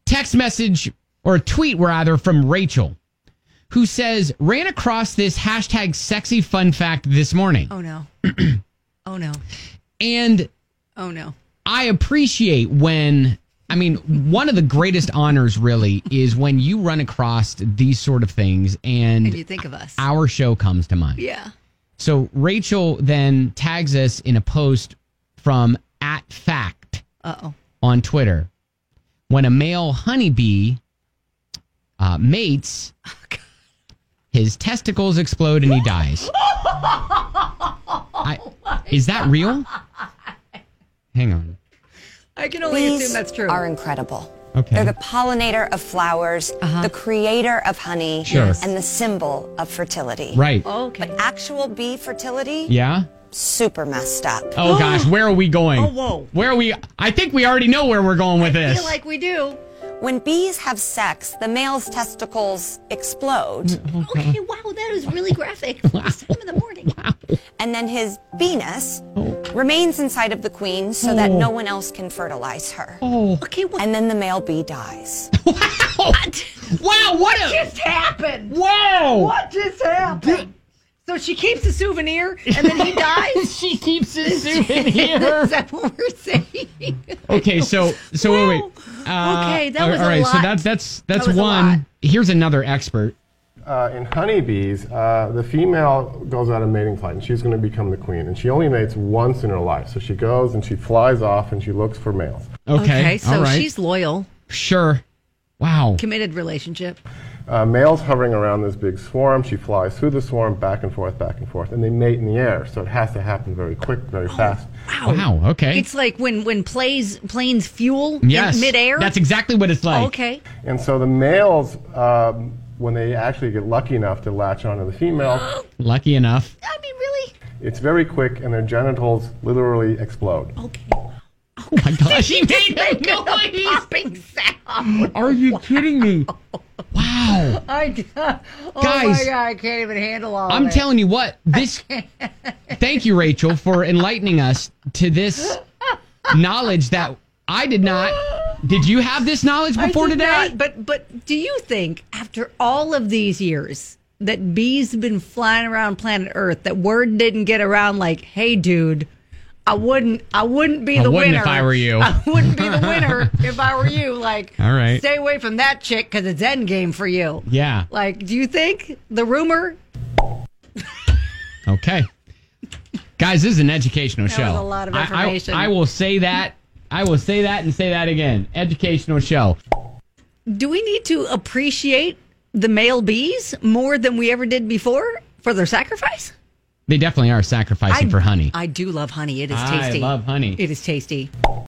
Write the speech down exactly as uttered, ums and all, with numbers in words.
text message or a tweet rather from Rachel, who says, ran across this hashtag sexy fun fact this morning. Oh, no. Oh, no. And oh, no. I appreciate when, I mean, one of the greatest honors really is when you run across these sort of things and, and you think of us. Our show comes to mind. Yeah. So Rachel then tags us in a post from at fact Uh-oh. on Twitter. When a male honeybee uh, mates, oh, his testicles explode and he dies. I, is that real? Hang on. I can only Bees assume that's true. Are incredible. Okay. They're the pollinator of flowers, uh-huh. the creator of honey, sure. and the symbol of fertility. Right. Oh, okay. But actual bee fertility? Yeah. Super messed up. Oh gosh, where are we going? Oh, whoa. Where are we? I think we already know where we're going with I this. feel like we do. When bees have sex, the male's testicles explode. Okay, wow, that is really graphic. Wow. It's time in the morning. Wow. And then his penis Oh. remains inside of the queen so Oh. that no one else can fertilize her. Oh. Okay, what? And then the male bee dies. Wow. Wow, what a... just happened? Whoa. What just happened? So she keeps the souvenir and then he dies? She keeps his souvenir. Is that what we're saying? Okay, so so Wow. wait, wait. Uh, Okay, that all- was all a right. lot. So that's that's that's That was a lot. one. Here's another expert. Uh, in honeybees, uh, the female goes out of mating flight, and she's going to become the queen. And she only mates once in her life. So she goes and she flies off and she looks for males. Okay, Okay, so all right. she's loyal, Sure. Wow. committed relationship. Uh, males hovering around this big swarm. She flies through the swarm, back and forth, back and forth, and they mate in the air. So it has to happen very quick, very fast. Wow. Okay. It's like when when plays planes fuel yes. in midair. That's exactly what it's like. Okay. And so the males, um, when they actually get lucky enough to latch onto the female, Lucky enough. I mean, really? it's very quick, and their genitals literally explode. Okay. Oh my gosh, he made a noise. Popping sound. Are you kidding me? Wow. I, oh Guys, my God, I can't even handle all I'm of it. telling you what, this. Thank you, Rachel, for enlightening us to this knowledge that I did not. Did you have this knowledge I before did today? not, but but do you think after all of these years that bees have been flying around planet Earth that word didn't get around like, hey, dude, I wouldn't I wouldn't be I the wouldn't winner if I were you. I wouldn't be the winner if I were you. Like, All right. stay away from that chick because it's end game for you. Yeah. Like, do you think the rumor? Okay. Guys, this is an educational That show. was a lot of I- I- information. I, will say that. I will say that and say that again. Educational show. Do we need to appreciate the male bees more than we ever did before for their sacrifice? They definitely are sacrificing I- for honey. I do love honey. It is I tasty. love honey. It is tasty.